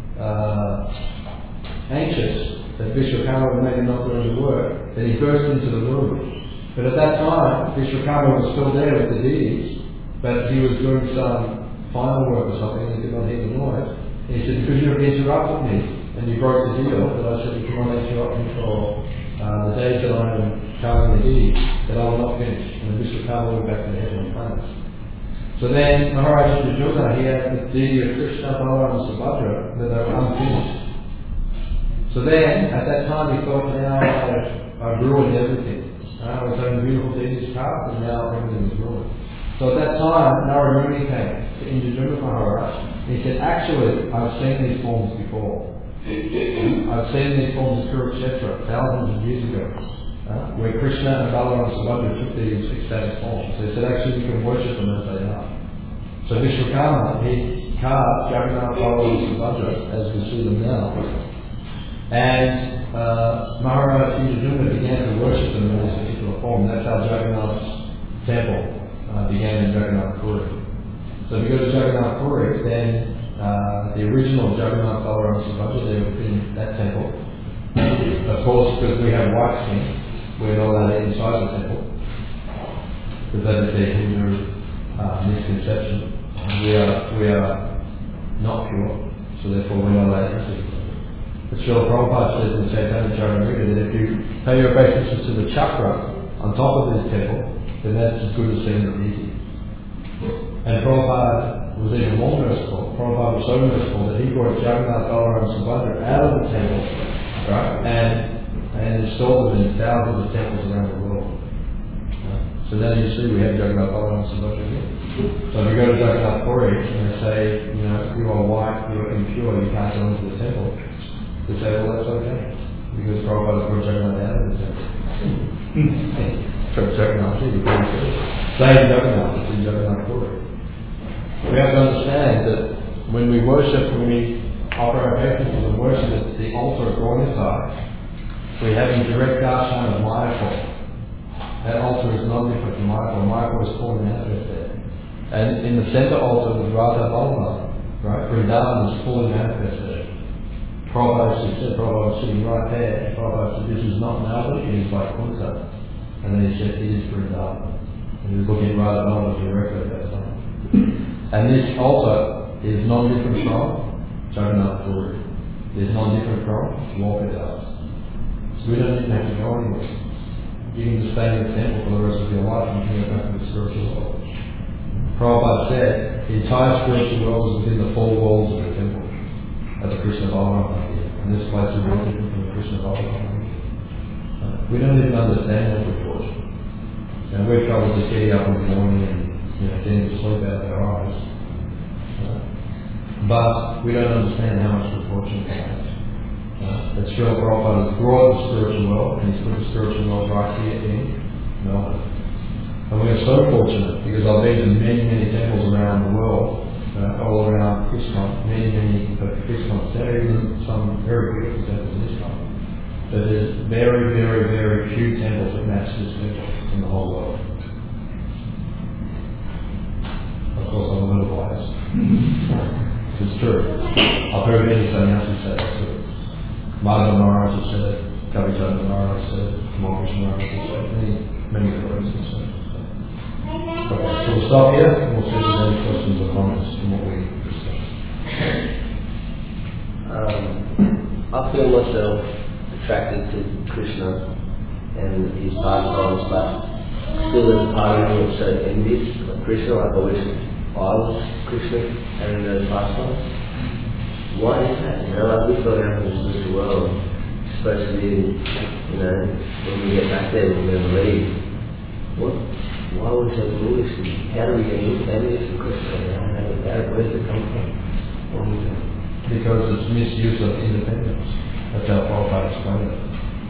anxious that Vishwakarma would maybe not doing the work, then he burst into the room. But at that time, Vishwakarma was still there with the deities, but he was doing some final work or something and he could not hear the noise. And he said, because you interrupted me and you broke the deal, that I said, if you want to interrupt me for the days that I am carving the deities, that I will not finish. And Vishwakarma went back to the heavenly planets. So then Maharaj Indradyumna, he had the deity of Krishna, Balaram and Subhadra, that they were unfinished. So then, at that time, he thought, now I've ruined everything. I was having beautiful deities carved, and now everything is ruined. So at that time, Narada Muni came to Indradyumna Maharaj, and he said, actually, I've seen these forms before. I've seen these forms in Kurukshetra thousands of years ago, where Krishna and Balaram and Subhadra took these ecstatic forms. So he said, actually, you can worship them as they are. So Vishwakarma, he carved Jagannath, Balaram and Subhadra, as we see them now. And Maharaj Indradyumna began to worship them in this particular form. That's how Jagannath's temple began in Jagannath Puri. So if you go to Jagannath Puri, then the original Jagannath, Balaram and Subhadra, they were in that temple. Of course, because we have white skin, we're not allowed inside the temple, because that is their Hindu misconception. We are not pure, so therefore we're not allowed to see. But Srila Prabhupada says in Chaitanya Charitamrita that if you pay your obeisances to the chakra on top of this temple, then that's as good as seeing the deity. And Prabhupada was even more merciful. Prabhupada was so merciful that he brought Jagannath, Balaram and Subhadra out of the temple, right, and installed them in thousands of temples around the world. Right? So now you see we have Jagannath, Balaram and Subhadra here. So if you go to Jagannath Puri and they say, you are white, you are impure, you can't go into the temple, they say, well, that's okay, because Prabhupada brought Jagannath out of the temple. From Jagannath, same Jagannath, it's in Jagannath Puri. We have to understand that when we worship, when we offer our obeisances and worship at the altar of Gauranga, we're having direct darshan of Mayapur. That altar is not different from Mayapur. Mayapur is fully manifest there. And in the center altar was Radha Balaram, right? Vrindavan is fully manifest there. Prabhupada said, Prabhupada was sitting right there, and Prabhupada said, this is not Melbourne, it is Vaikuntha. And then he said, it is Vrindavan. And he was looking right at Balaram directly at that time. And this altar is not different from Jagannath Puri. It's not different from Walkadas. So we don't even have to go anywhere. You can just stay in the temple for the rest of your life and you can go back to the spiritual world. Prabhupada said the entire spiritual world is within the four walls of the temple at the Krishna Balaram Mandir. And this place is very different from the Krishna Balaram Mandir. We don't even understand what we're fortunate. We're troubled just getting up in the morning and getting to sleep out of our eyes. But we don't understand how much we're fortunate we have. That Srila Prabhupada has brought the spiritual world and he's put the spiritual world right here in Melbourne. And we are so fortunate because I've been to many temples around the world, all around ISKCON, many ISKCON, even some very beautiful temples in ISKCON. But there's very few temples that match this temple in the whole world. Of course, I'm a little biased. It's true. I've heard many sannyasis say it too. Madhava Maharaj has said it, Kavichandra Maharaj has said it, Moksha Maharaj has said it, many others have said it. Okay, so we'll stop here and we'll see if there's any questions or comments from what we discussed. I feel myself attracted to Krishna and his pastimes, but still there's a part of me that's so envious of Krishna, like I wish I was Krishna having those pastimes. Why is that? Like we've got out in this little world, it's supposed to be, when we get back there, we're going to leave. Why would we so foolish? How do we get envious of Krishna? Where does it come from? Because it's misuse of independence. That's how Prabhupada explained it.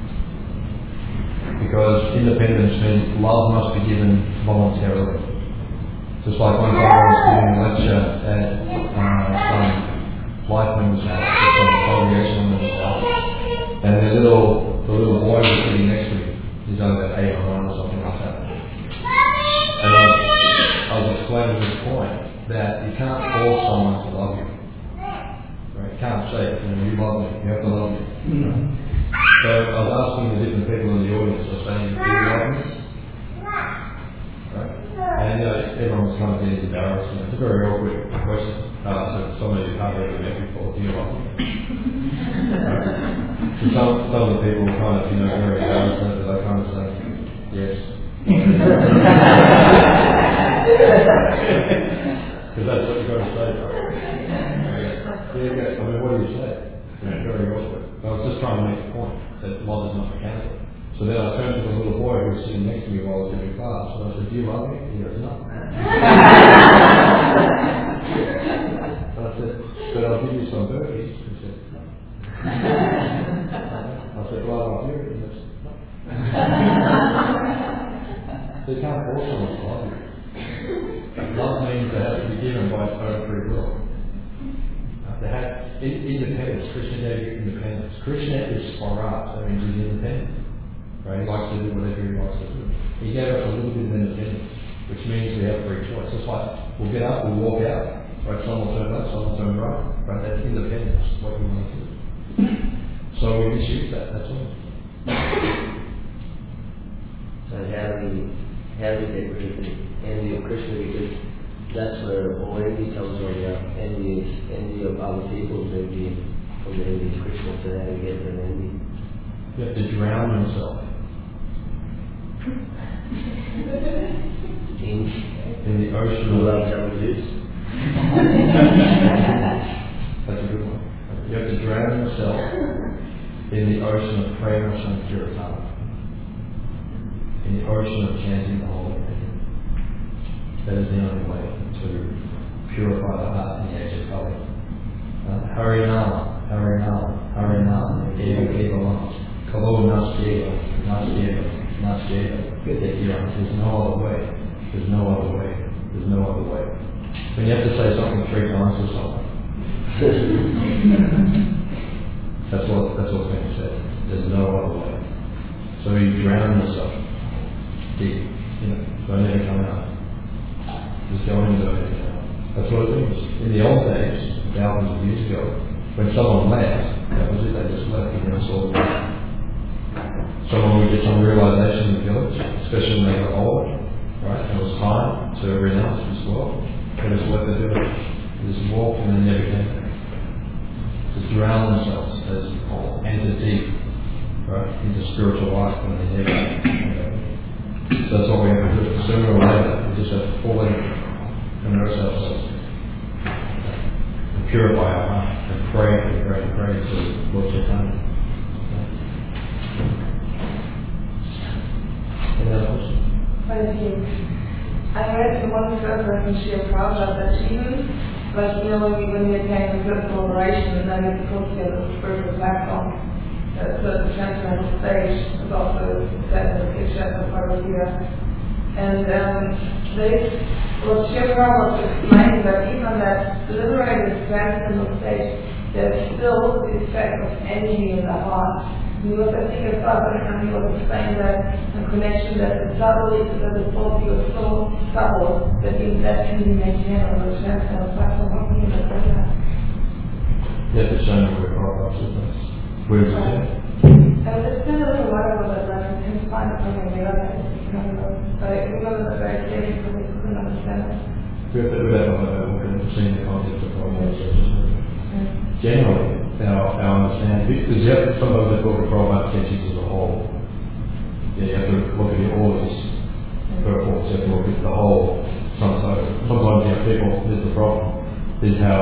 Because independence means love must be given voluntarily. Just like one time I was giving a lecture at some life members' house, or some congregation members' house, and the little boy was sitting next to me. He's only about 8 or 9 or something like that. And I was explaining this point that you can't force someone to love you. Right? You can't say, you love me, you have to love me. Right? So I was asking the different people in the audience, I was saying, do you love me? Right? And everyone was kind of getting embarrassed. It's a very awkward question. So some of you can't really met before, do you love me? Right? So some of the people were kind of, very embarrassed that I kind of say, yes. Because that's what you've got to say, right? Yeah, I mean, what do you say? Very awkward. I was just trying to make a point that love is not mechanical. So then I turned to the little boy who was sitting next to me while I was giving class, and I said, do you love me? He goes, no. And I said, but I'll give you some burpees. He said, no. I said, well, I'll hear it. He said, no. So you can't force someone to love you. Love means they have to be given by its own free will. They have independence. Krishna gave you independence. Krishna is Swarat, that means he's independent. Right? He likes to do whatever he likes to do. He gave us a little bit of independence, which means we have free choice. It's like we'll get up, we'll walk out. Right? Some will turn left, some will turn right. Right? That's independence, what we want to do. So we misuse that, that's all. So how do we get rid of the envy of Krishna? Because that's where all envy comes from. Envy is envy of other people's envy, from the envy of Krishna. So how do we get rid of envy? You have to drown yourself in the ocean of love, jungle juice. That's a good one. You have to drown yourself in the ocean of prema sankirtana, in the ocean of chanting the holy name. That is the only way to purify the heart in the age of Kali. Harinama, Harinama, Harinama, Eva Kevalam, Kalo Nasyeva, Nasyeva, Nasyeva. There's no other way. There's no other way. There's no other way. When you have to say something 3 times or something, that's what's being said. There's no other way. So you drown yourself deep. Don't ever come out. Just go in and don't ever come out. That's what it means. In the old days, thousands of years ago, when someone left, that was it. They just left. You never saw them. Someone would get some realization in the village, especially when they got older. Right? It was time to renounce this world. They just left the village. They just walked and they never came back. Just drown themselves as enter deep, right, into spiritual life when they never came back. So that's what we have to do. Sooner or later, we just have to fall in and immerse ourselves and purify our heart and pray and pray and pray to Lord Chaitanya. Any other questions? Thank you. I read in one verse from Srila Prabhupada that even, when we attain a good collaboration and then we put together the spiritual platform, the transcendental stage is also said in the picture of Parvatiya. And Lord Srila Prabhupada was explaining that even that liberated transcendental stage, there's still the effect of envy in the heart. He was, I think, a father, and he was explaining that the connection that the subtle is that the quality was so subtle that can be maintained on the transcendental platform. What can you say about that? You have to show me where Prabhupada said this. Where is it? It's been a little while ago that I can find it something there. But I remember that very clearly because I couldn't understand it. We have to see the context of Prabhupada. Generally, our understanding, because you have to sometimes look at Prabhupada teachings as a whole. Yeah, you have to look at the orders, purports, you have to look at the whole. Sometimes people, this is the problem, is how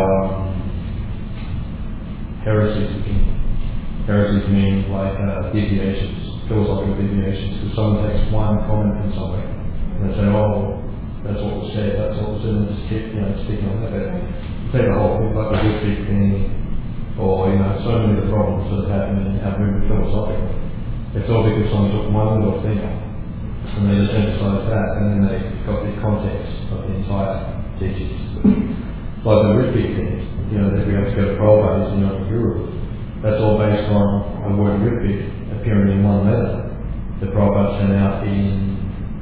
heresies begin. Heresies mean like deviations, philosophical deviations, because someone takes one comment from somewhere, and they say, oh, that's what was said, and just keep, sticking on that. But take the whole thing, like the good big thing, or so many of the problems that have happened in our movement philosophically. It's all because someone took one little thing and they just emphasise that, and then they got the context of the entire teachings. Like the Ritvi thing, that we have to go to Prabhupada, he's not the guru. That's all based on the word Ritwik appearing in one letter that Prabhupada sent out in,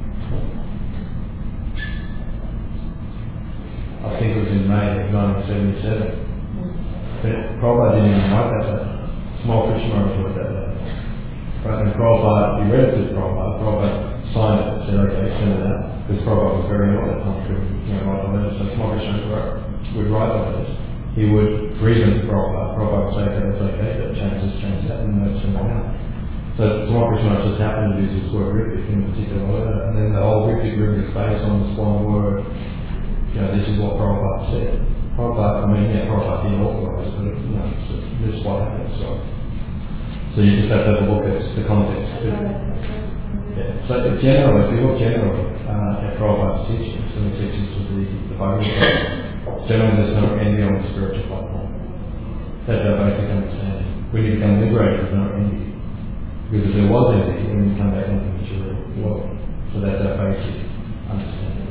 I think it was in May of 1977. But Prabhupada didn't even write that letter. Small Krishna wrote that letter. Right, and Prabhupada, he read it to Prabhupada signed it and said, okay, send it out. Because Prabhupada was very ill at the time, couldn't write the letters. So Small Krishna would write the letters. He would read them to Prabhupada. Prabhupada would say, okay, that's okay, that change that, and that's send it out. So Small Krishna just happened to use this word Ritwik in a particular letter. And then the whole Ritwik group is based on this one word. This is what Prabhupada said. Prabhupada didn't authorize it, but this is what happened. So you just have to have a look at the context too. Yeah. So generally, if you look generally at Prabhupada's teachings, and the teachings of the Bhagavad Gita, generally there's no envy on the spiritual platform. That's our basic understanding. When you become liberated, there's no envy. Because if there was envy, then you come back into the material world. So that's our basic understanding.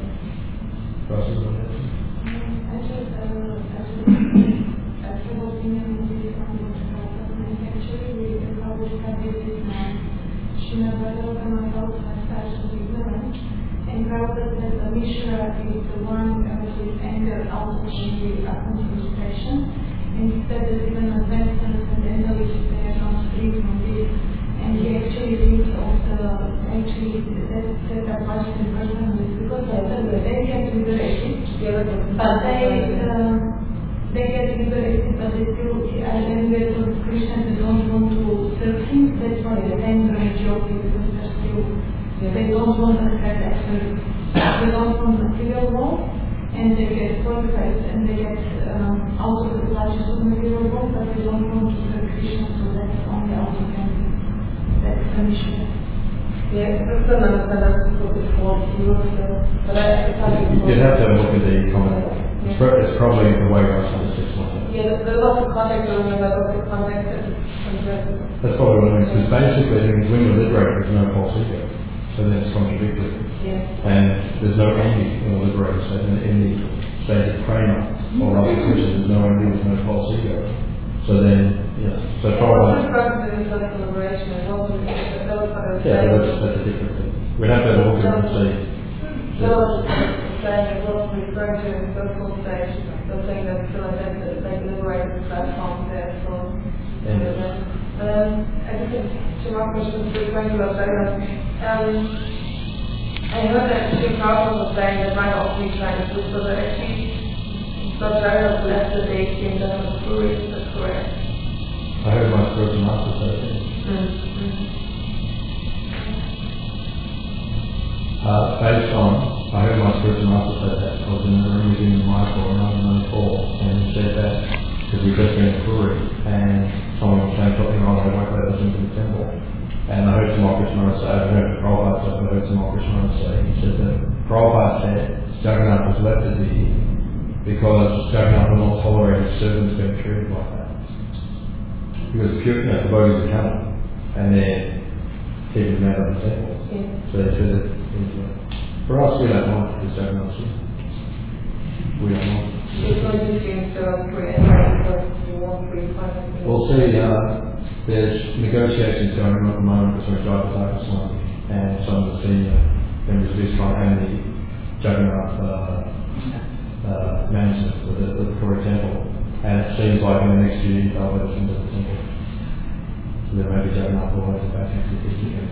And Prabhupada says the Mishra is the one who is anger out of the concentration. And he said that even advanced transcendentalists, they are not free from this. And he actually thinks also, that are Western personalists, because they get liberated, but they get liberated, but they still are angry towards Krishna, they don't want to serve him. That's why they anger and joking, because they're still, they don't want to accept absolute, they don't want material world, and they get qualified and they get out of the clutches of material world, but they don't want to serve Krishna, so that's only out of them. That's the mission. Yeah, that's another before you but I you'd have to have a look at the comment. It's probably the way I said 6 months. Yeah, there's lots of context around that, lots of context. That's probably what it means, because basically it means when you're liberated, there's no false ego. So then it's contradictory. Yeah. And there's no envy in the liberated state. In the state of prema or love of Krishna, there's no envy, there's no false ego. So then, so probably. That's a different thing. We'd have to have a look at it and see. So, saying it wasn't referring to in social stage, they're saying that they liberated the platform there, so. I think Shimon Krishna was referring to that. I heard that Shri Prabhupada was saying that might also be trying to do so that actually Satyara left the deity and done the Puri, is that correct? I heard my spiritual master say that. Based on, I heard my spiritual master say that. I was in the room with him in Michael in 1994, and he said that because we'd just been in Puri, and someone was saying something wrong, I won't let us into the temple. And I heard Small Krishna say, I heard Prabhupada say, I heard Small Krishna say, he said that Prabhupada said Jagannath was left as the because Jagannath will not tolerate his servants being treated like that. Because pure, the devotees are coming, and they're keeping them out of the temple. Yeah. So they said that for us, we don't mind because Jagannath's here. We don't mind. It's not just being served for because you want free finance. We'll see, there's negotiations going on at the moment between Jayapataka Swami and some of the senior members of ISKCON and the Jagannath management of the Puri temple. And it seems like in the next few years they'll let us into the temple. So there may be Jagannath will let us back into the temple.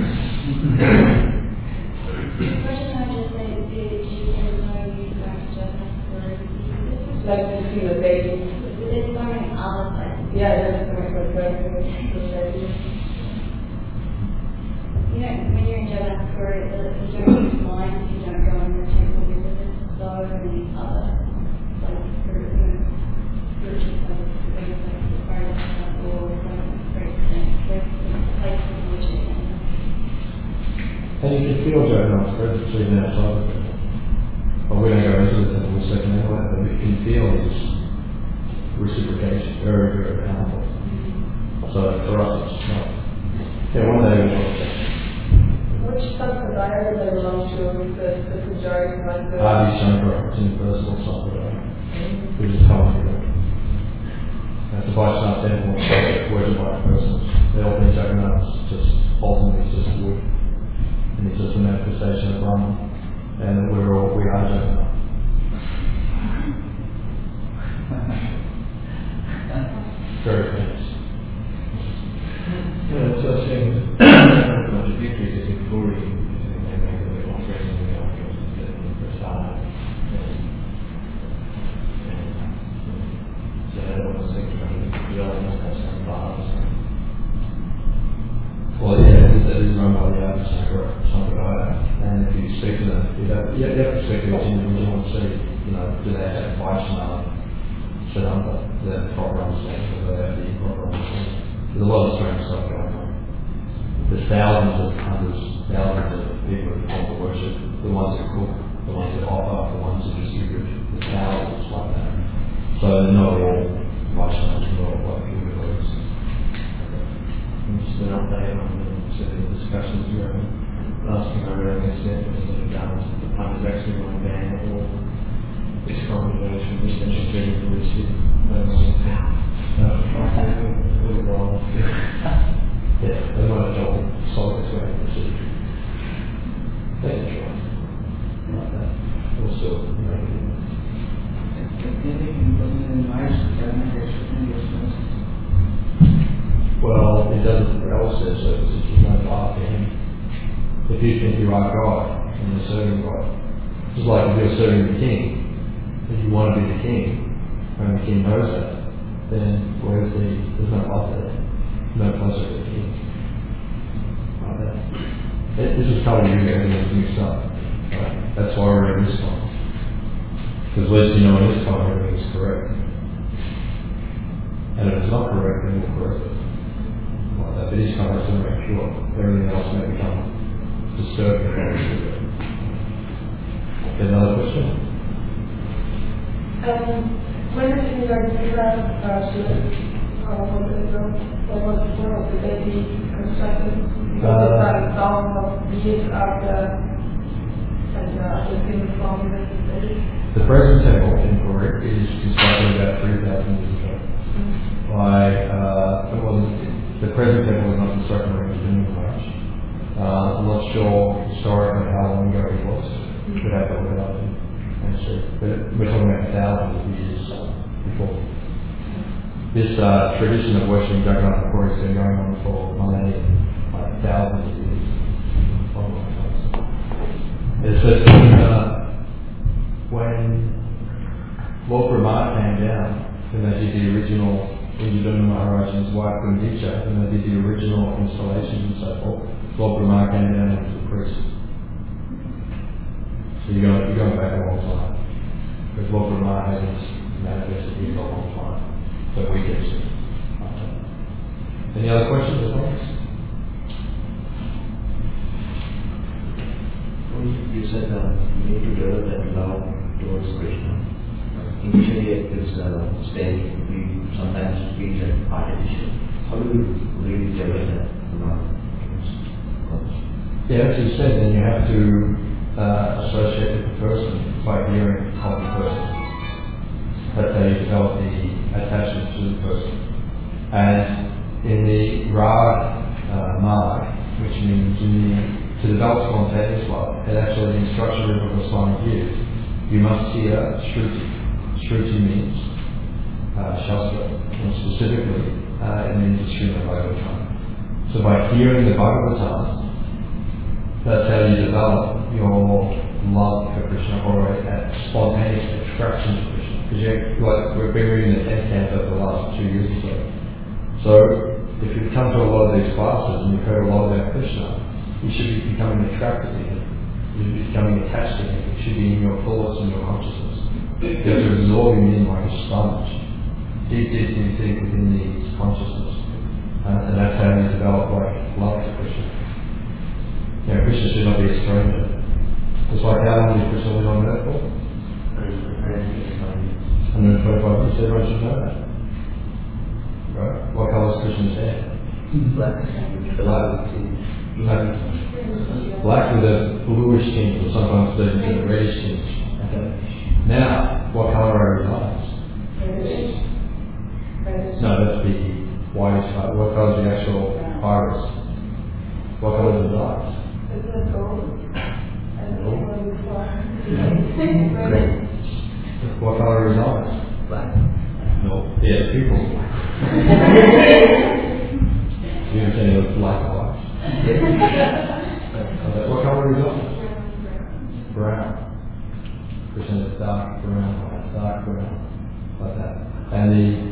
Like to see the baby. It's learning all of it. Yeah, that's correct. When you're in Jagannath Puri, the journey is blind if you don't go in the temple because there's so many other spiritual places to be, the Paradise or very places in which you can. And you can feel Jagannath's presence even outside of it. Well, we don't go into the temple a second anyway, but we can feel his reciprocation, very, very powerful. So for us, it's not. Yeah, one day we'll talk about. Which sampradaya do they belong to? The Pujari, like the Adi Shankara, it's universal sampradaya. We just come here. Vaishnava temple worshipped by persons. They all been Jagannaths, just ultimately it's just wood. And it's just a manifestation of Brahman. And we are Jagannath. Very famous. Yeah, it's just saying contradictory is in Puri, they make the offering and the offerings and the prasad. So I don't want to say we all must have some vows. Well, yeah, that is run by the Adi Sampradaya. And if you speak to them, you have to speak to each individual and see, do they have Vaishnava Siddhanta, do they have proper understanding, do they have the improper understanding? There's a lot of strange stuff going on. There's thousands of people who perform the worship, the ones who cook, the ones who offer, the ones who distribute. There's thousands like that. So they're not all Vaishnavas, not all like Hindus. Just an update on the specific discussions we were having. Last thing I read on this net was that the pun is actually going to ban all this combination, which then should be released. Really wrong. Yeah, they might have told solid this way in the city. They enjoy it. Like that. Also, well, it doesn't, the Bible says that if you don't laugh at him, if you think you are God and you're serving God, just like if you're serving the king, if you want to be the king, and the king knows that, then there's no love there, no pleasure for the king. Like that. This is probably everything's mixed up. Right? That's why we're in this time. Because at least in this time everything is correct. And if it's not correct, then we'll correct it. Like that. But each time has to make pure. Everything else may become disturbing. Another question? When did you guys do that? How was it? What was the baby constructed? Because it's like down of years after the thing from the present temple in Puri is constructed about 3,000 years ago. The present temple was not constructed when it was in March. I'm not sure historically how long ago it was. We should have to look it up and see. But we're talking about thousands of years before. This tradition of worshipping Jagannath Puri has been going on for millennia, like thousands of years. It says when Lord Brahma came down, when they did the original Indradutta Maharaj and his wife Gundicha, when they did the original installations and so forth, Lord Brahma came down as the priest. So you're going back a long time. Because Lord Brahma hasn't manifested here for a long time. But we can see. Any other questions or comments? You said you need to develop that love towards Krishna. Initially at this stage, we sometimes feel that artificial. How do we really develop that love? Yeah, as you said, then you have to associate with the person by hearing of the person. That's how you develop the attachment to the person. And in the Rag Marg, which means to develop spontaneous love, and actually the instruction Rupa Goswami gives, you must hear Shruti. Shruti means Shastra, and specifically it means the Srimad Bhagavatam. So by hearing the Bhagavatam, that's how you develop your love for Krishna, or a spontaneous attraction to Krishna. Because we've been reading the 10th canto for the last 2 years or so. So if you've come to a lot of these classes and you've heard a lot about Krishna, you should be becoming attracted to him. You should be becoming attached to him. It should be in your thoughts and your consciousness. You have to absorb him in like a sponge, deep within the consciousness. And that's how you develop like love for Krishna. Krishna should not be a stranger. It's like how long did Krishna live on earth for? 125 years. Everyone should know that. Right? What colour is Krishna's hair? Black. Black with a bluish tinge, or sometimes a reddish tinge. Now, what colour are his eyes? Reddish. No, orange heart. What colour is the actual iris? What colour is the eyes? Isn't it gold? And Gold. what is Green. What colour is his eyes? Black. No. Yeah, pupils. You didn't say those black eyes. What colour is his eyes? Brown. Krishna is dark brown, like that. And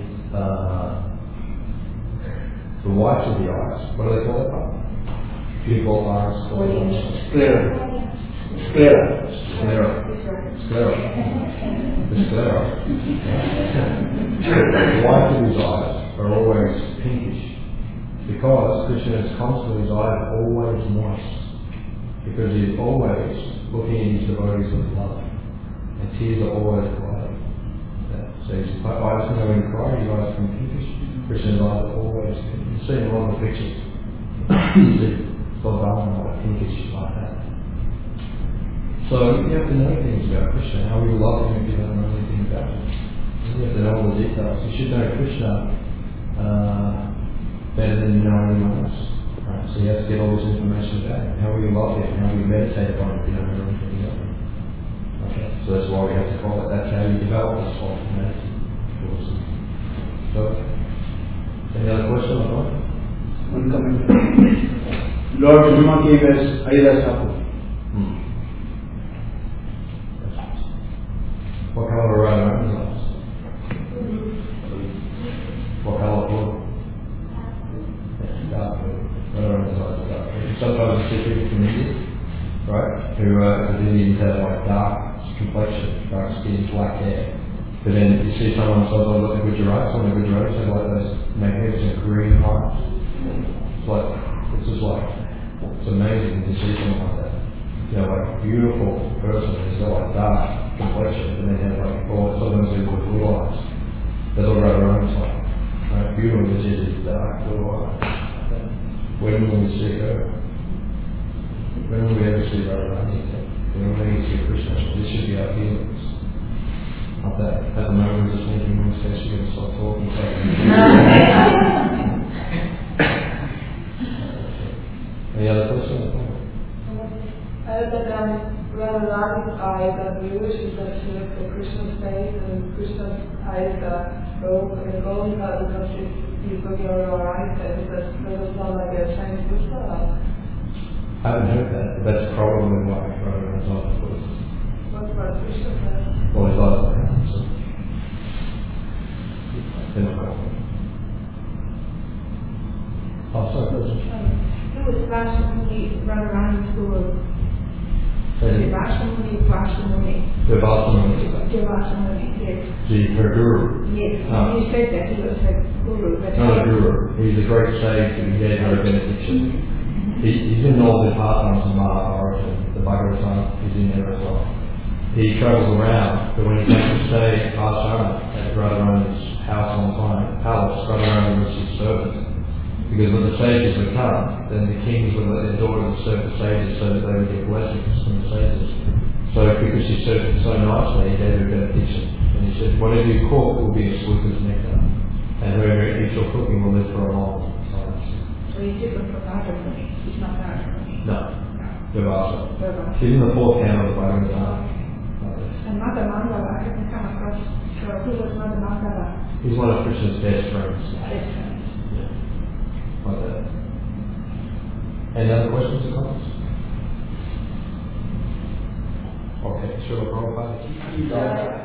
the whites of the eyes, what do they call that? Pupil iris. Sclera. Sclera. Sclera. The sclera. The whites of his eyes are always pinkish because Krishna's constantly, his eyes are always moist because he is always looking at his devotees with love. And tears are always crying. So his eyes can go in crying, his eyes can pinkish. Krishna's eyes are always pinkish. You see in a lot of the pictures. You see Balaram like pinkish like that. So you have to know things about Krishna, how we love him if you don't know anything about him. You have to know all the details. You should know Krishna better than you know anyone else. Right? So you have to get all this information about him. How we love him, how we meditate upon him if you don't know anything about him. Okay, so that's why we have to call it. That's how you develop this whole humanity. So, any other question or not? One comment. Lord Brahma gave us Haridas Thakur. What colour are Radharani's eyes? What colour blue? Dark blue. Radharani's eyes are dark blue. Sometimes you see people from India, right, who Indians have like dark complexion, dark skin, black hair. But then you see someone sometimes like the Gujaratis, some of the Gujaratis have like those magnificent green eyes. It's amazing when you see someone like that. You know, like a beautiful person who's got like dark complexion, and then they have like, or sometimes they have blue eyes. That's what Radharani's like. Right? Beautiful, which is dark blue eyes. When will we see her? When will we ever see Radharani again? When will we see Krishna? This should be our feelings. Not that at the moment we're just thinking when we say she's going to stop talking. Any other questions? But Radharani's eyes are bluish because she looks at Krishna's face, and Krishna's eyes are gold, and gold because he's looking over our eyes, and does it sound like a Chinese Buddha? I haven't heard that, but that's probably why Radharani's eyes was. What about Krishna's eyes? Well, his eyes are brown, so. They're not brown. Oh, sorry, question. Who was Vashamuni, Radharani's guru? Vashamuni. Vashamuni, yes. Her guru. Yes, Ah. you said that he was her guru. But Not a guru. He's a great sage who gave her a benediction. He's in all the Departments of Mahabharata, the Bhagavatam is in there as well. He travels around, but when he comes to stay at Ashram, at Radharani's house on the palace, Radharani was his servant. Because when the sages would come, then the kings would let their daughters serve the sages so that they would get blessings from the sages. So because she served it so nicely, he gave her a benediction. And he said, whatever you cook will be as sweet as nectar. And whoever eats your cooking will live for a long time. So he's different from Radharani. He's not Radharani. No. Devasa. Devasa. She's in the fourth count of the Bhagavatam. And Mother Mandala, I haven't come across her. Who was Mother Mandala? He's one of Krishna's best friends. Best friend. Like that. Any other questions or comments? Okay, sure, Prabhupada.